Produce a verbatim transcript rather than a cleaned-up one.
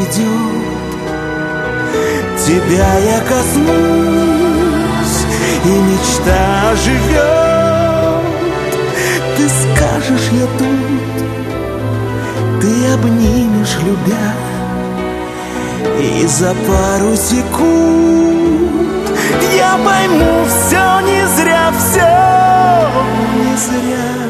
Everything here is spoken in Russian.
придет, тебя я коснусь, и мечта оживет. Ты скажешь, я тут, ты обнимешь, любя, и за пару секунд я пойму, все не зря, все не зря.